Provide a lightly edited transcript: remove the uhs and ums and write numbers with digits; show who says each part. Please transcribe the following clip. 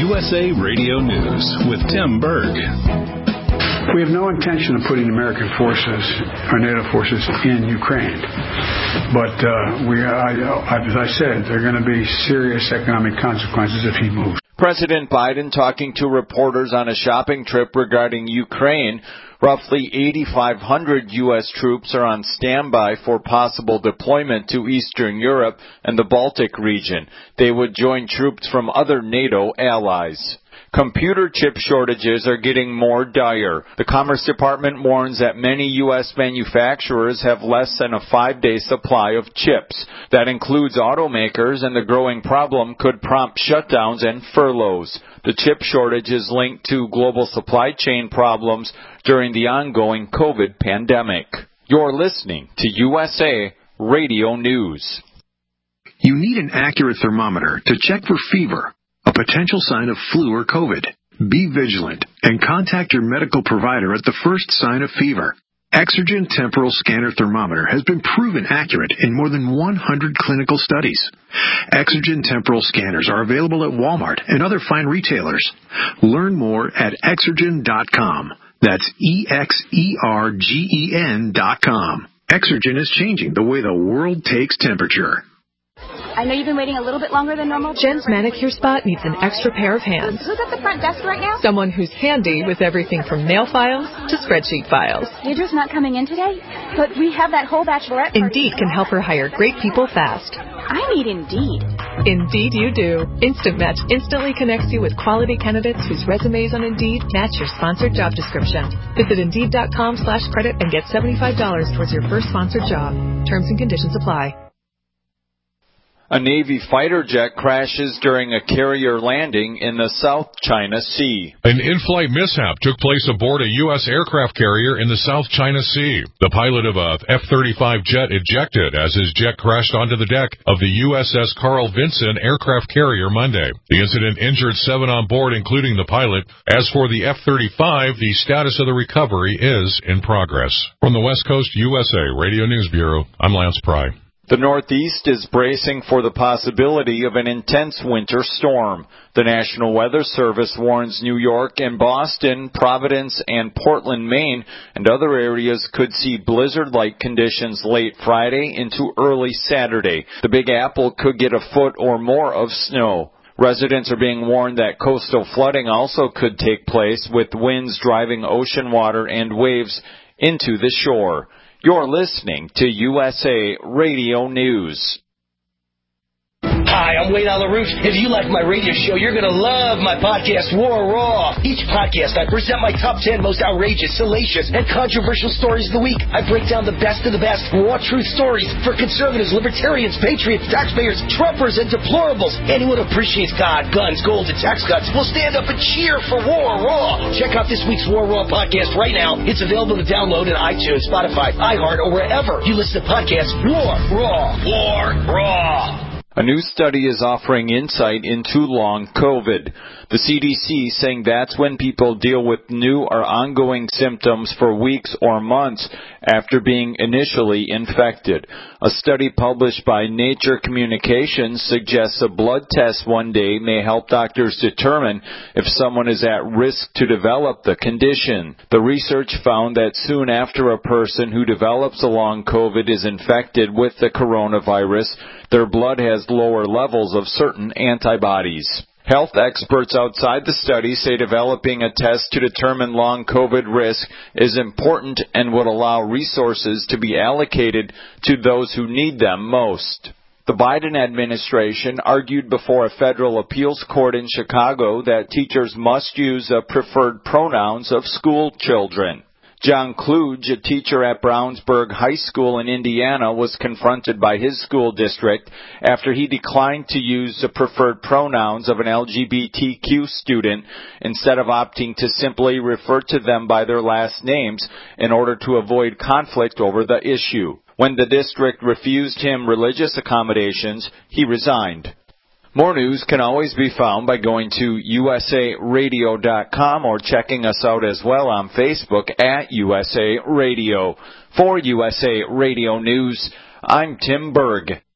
Speaker 1: USA Radio News with Tim Berg.
Speaker 2: We have no intention of putting American forces or NATO forces in Ukraine. But as I said, there are going to be serious economic consequences if he moves.
Speaker 3: President Biden talking to reporters on a shopping trip regarding Ukraine. Roughly 8,500 U.S. troops are on standby for possible deployment to Eastern Europe and the Baltic region. They would join troops from other NATO allies. Computer chip shortages are getting more dire. The Commerce Department warns that many U.S. manufacturers have less than a 5-day supply of chips. That includes automakers, and the growing problem could prompt shutdowns and furloughs. The chip shortage is linked to global supply chain problems during the ongoing COVID pandemic. You're listening to USA Radio News.
Speaker 4: You need an accurate thermometer to check for fever, a potential sign of flu or COVID. Be vigilant and contact your medical provider at the first sign of fever. Exergen Temporal Scanner Thermometer has been proven accurate in more than 100 clinical studies. Exergen Temporal Scanners are available at Walmart and other fine retailers. Learn more at Exergen.com. That's EXERGEN.com. Exergen is changing the way the world takes temperature.
Speaker 5: I know you've been waiting a little bit longer than normal.
Speaker 6: Jen's manicure spot needs an extra pair of hands.
Speaker 5: Who's at the front desk right now?
Speaker 6: Someone who's handy with everything from nail files to spreadsheet files.
Speaker 5: Deirdre's not coming in today, but we have that whole bachelorette party.
Speaker 6: Indeed can help her hire great people fast.
Speaker 5: I need Indeed.
Speaker 6: Indeed you do. Instant Match instantly connects you with quality candidates whose resumes on Indeed match your sponsored job description. Visit Indeed.com/credit and get $75 towards your first sponsored job. Terms and conditions apply.
Speaker 3: A Navy fighter jet crashes during a carrier landing in the South China Sea.
Speaker 7: An in-flight mishap took place aboard a U.S. aircraft carrier in the South China Sea. The pilot of a F-35 jet ejected as his jet crashed onto the deck of the USS Carl Vinson aircraft carrier Monday. The incident injured 7 on board, including the pilot. As for the F-35, the status of the recovery is in progress. From the West Coast USA Radio News Bureau, I'm Lance Pry.
Speaker 3: The Northeast is bracing for the possibility of an intense winter storm. The National Weather Service warns New York and Boston, Providence, and Portland, Maine, and other areas could see blizzard-like conditions late Friday into early Saturday. The Big Apple could get a foot or more of snow. Residents are being warned that coastal flooding also could take place, with winds driving ocean water and waves into the shore. You're listening to USA Radio News.
Speaker 8: Hi, I'm Wayne on the Roof. If you like my radio show, you're going to love my podcast, War Raw. Each podcast, I present my top 10 most outrageous, salacious, and controversial stories of the week. I break down the best of the best raw truth stories for conservatives, libertarians, patriots, taxpayers, Trumpers, and deplorables. Anyone who appreciates God, guns, gold, and tax cuts will stand up and cheer for War Raw. Check out this week's War Raw podcast right now. It's available to download in iTunes, Spotify, iHeart, or wherever you listen to podcasts. War Raw. War Raw.
Speaker 3: A new study is offering insight into long COVID. The CDC saying that's when people deal with new or ongoing symptoms for weeks or months after being initially infected. A study published by Nature Communications suggests a blood test one day may help doctors determine if someone is at risk to develop the condition. The research found that soon after a person who develops a long COVID is infected with the coronavirus, their blood has lower levels of certain antibodies. Health experts outside the study say developing a test to determine long COVID risk is important and would allow resources to be allocated to those who need them most. The Biden administration argued before a federal appeals court in Chicago that teachers must use the preferred pronouns of school children. John Kluge, a teacher at Brownsburg High School in Indiana, was confronted by his school district after he declined to use the preferred pronouns of an LGBTQ student instead of opting to simply refer to them by their last names in order to avoid conflict over the issue. When the district refused him religious accommodations, he resigned. More news can always be found by going to usaradio.com or checking us out as well on Facebook at USA Radio. For USA Radio News, I'm Tim Berg.